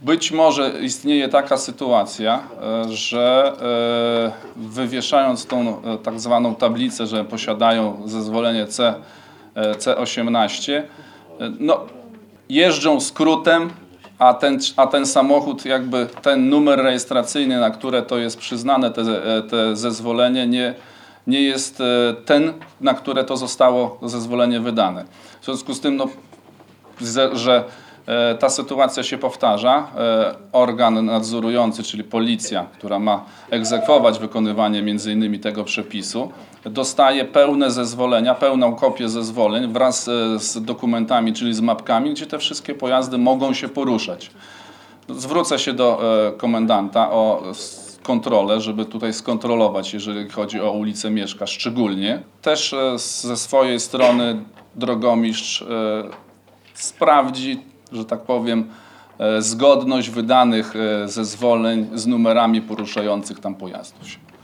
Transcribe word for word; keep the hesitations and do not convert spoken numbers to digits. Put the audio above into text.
Być może istnieje taka sytuacja, że wywieszając tą tak zwaną tablicę, że posiadają zezwolenie C, C osiemnaście, no, jeżdżą skrótem, a ten, a ten samochód, jakby ten numer rejestracyjny, na które to jest przyznane, te, te zezwolenie, nie, nie jest ten, na które to zostało zezwolenie wydane. W związku z tym, no, że ta sytuacja się powtarza, organ nadzorujący, czyli policja, która ma egzekwować wykonywanie między innymi tego przepisu, dostaje pełne zezwolenia, pełną kopię zezwoleń wraz z dokumentami, czyli z mapkami, gdzie te wszystkie pojazdy mogą się poruszać. Zwrócę się do komendanta o kontrolę, żeby tutaj skontrolować, jeżeli chodzi o ulicę Mieszka szczególnie. Też ze swojej strony drogomistrz sprawdzi, że tak powiem, zgodność wydanych zezwoleń z numerami poruszających tam pojazdów.